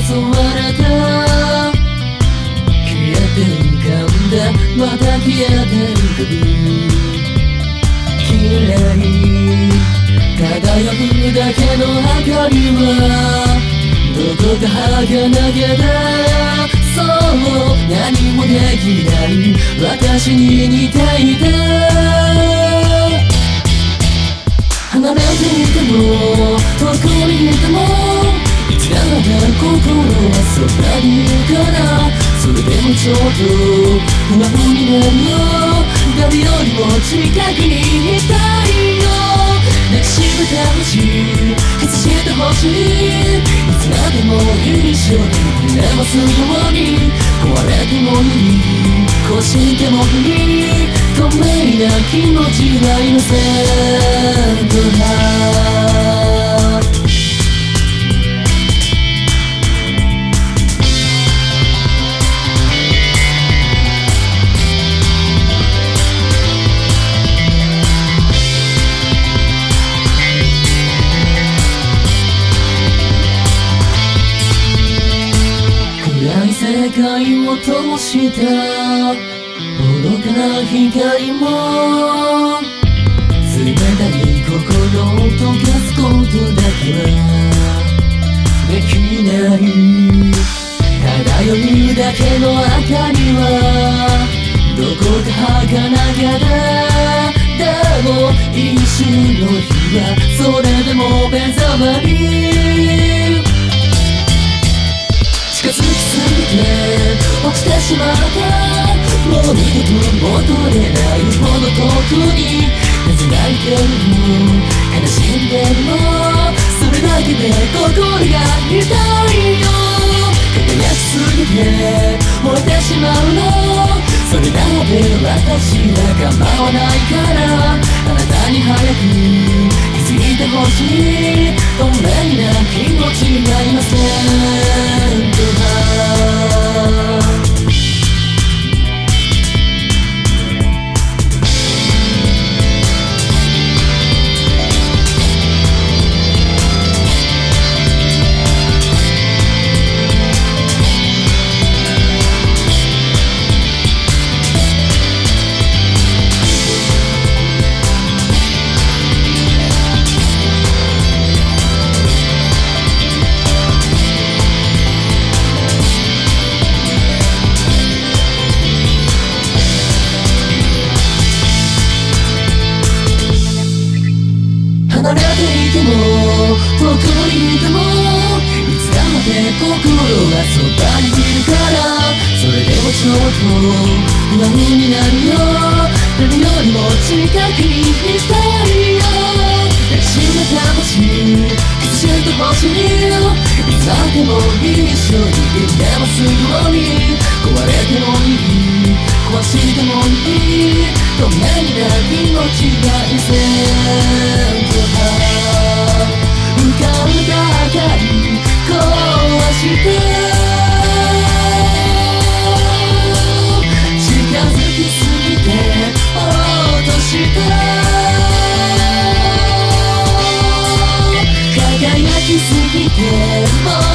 われた消えて浮かんでまた消えて浮かぶ綺麗漂うだけの明かりはどこか儚げだそう何もできない私に似ていた離れていても遠くにいてもいつだって心はそばにいるからそれでもちょっと不安になるよ誰よりも近くにいたいよ抱きしめてほしいキスしてほしいいつまでも一緒に眠すように壊れてもいいこうしてもいい透明な気持ちがいません世界を灯した愚かな光も冷たい心を溶かすことだけはできない漂うだけの明かりはどこか儚げだでも一瞬の日はそれでも目覚まり近づきすぎて落ちてしまったもう二度と戻れないほど遠くになぜ泣いてるの悲しんでるのそれだけで心が痛いよ輝きすぎて燃えてしまうのそれならで私は構わないからあなたに早く気づいてほしい透明な気持ちがいません離れていても遠くにいてもいつだって心はそばにいるからそれでもちょっと不安になるよ誰よりも近くにいたいよ抱きしめてほしいキスしてほしいいつまでも一緒にいてますように壊れてもいい壊してもいい透明な気持ちがいせ浮かんだ明かり壊して近づきすぎて落とした輝きすぎて